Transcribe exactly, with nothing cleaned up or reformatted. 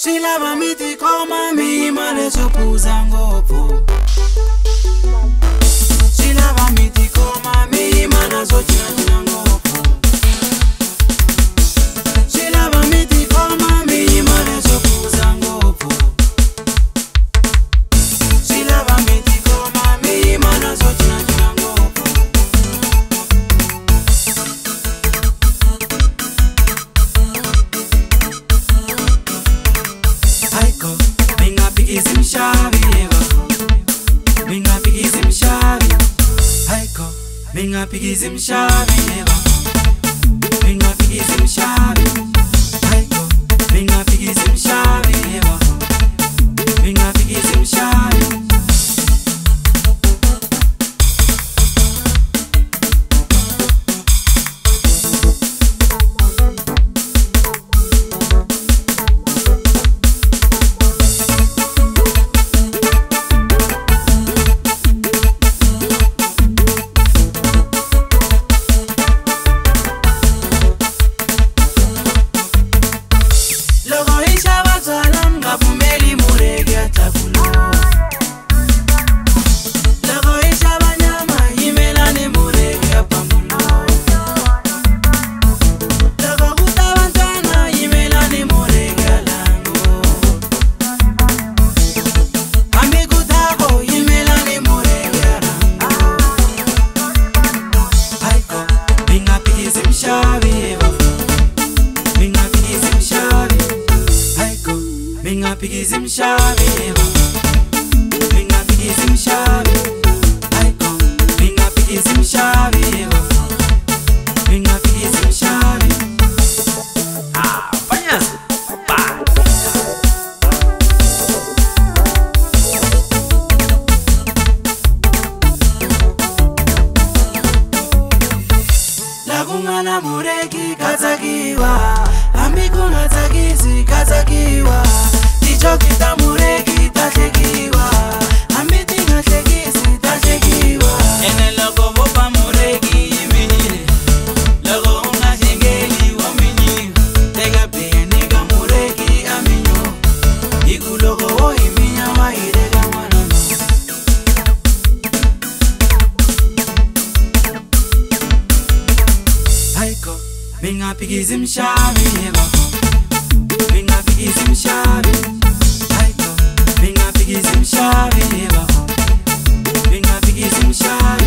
Silava miti koma mi male sopuza ngopo. Silava miti koma mi mana sochina ngopo. Silava miti koma mi male sopuza ngopo. Silava miti koma mi mana sochina ngopo. Aiko, minga pigizi mshavi eva. Minga pigizi mshavi. Aiko, minga pigizi mshavi eva. Minga pigizi mshavi. Aiko, minga pigizi mshavi eva. Minga pigizi mshavi. Minga pigizi mshavi eva. Minga pigizi mshavi. Aiko, minga pigizi mshavi eva. Minga pigizi mshavi. Ah, pañazo. Pa. Lagungana mureki kazakiwa. Amigo natagizi kazakiwa. Chokita mureki tashekiwa. Amiti nashekizi tashekiwa. Ene logo bopa mureki iminire. Logo unga shengeli wamini. Tega pia nega mureki aminyo. Igu logo o iminya wa irega manano. Aiko, minga pigizi mshavi eva. Minga pigizi mshavi. Minga pigizi mshavi eva. Minga pigizi mshavi.